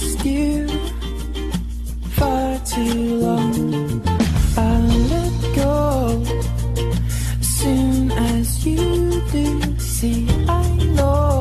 lost you far too long. I'll let go as soon as you do. See, I know